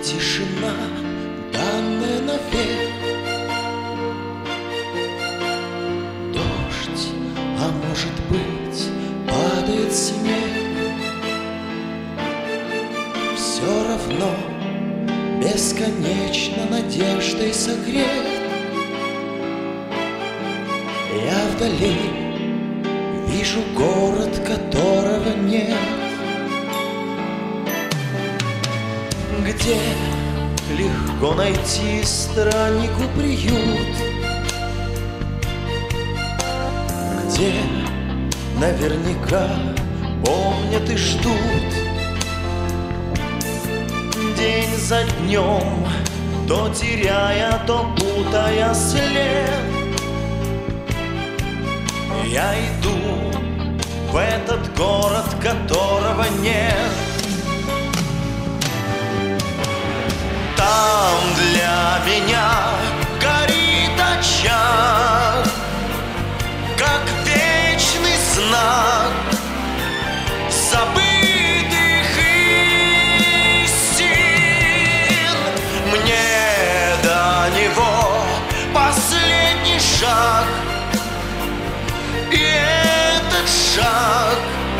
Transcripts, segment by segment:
тишина, данная навек. Дождь, а может быть, падает снег. Все равно бесконечно надеждой согрет. Я вдали вижу город, которого нет. Где легко найти страннику приют, где наверняка помнят и ждут. День за днем, то теряя, то путая след, я иду в этот город, которого нет. Там для меня горит очаг, как вечный знак забытых истин. Мне до него последний шаг, и этот шаг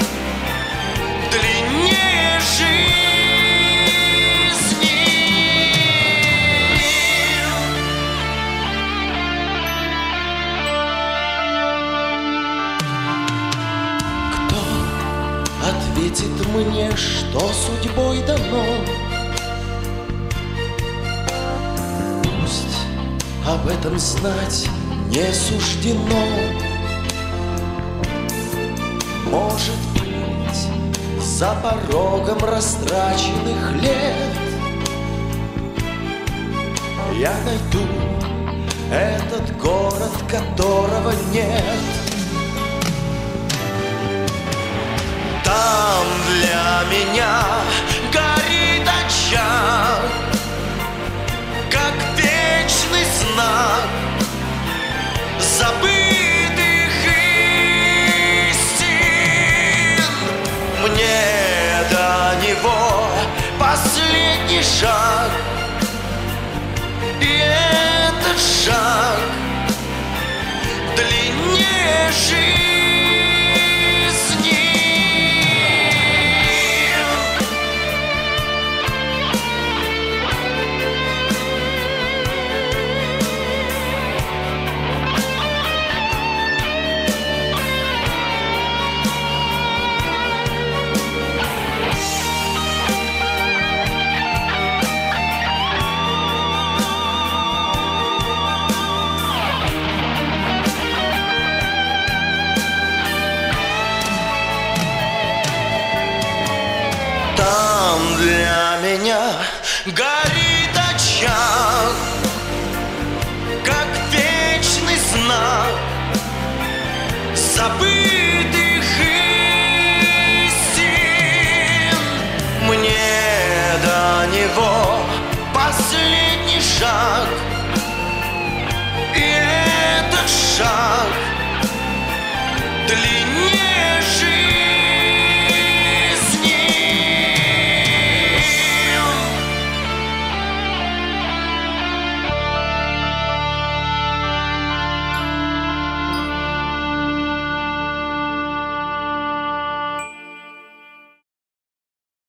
длиннее жизни. Кто ответит мне, что судьбой дано? Пусть об этом знать не суждено. Может быть, за порогом растраченных лет я найду этот город, которого нет. Там для меня горит очаг, как вечный знак забытых истин. Мне до него последний шаг, и этот шаг длиннее жизни. Там для меня горит очаг, как вечный знак забытых истин. Мне до него последний шаг, и этот шаг длиннее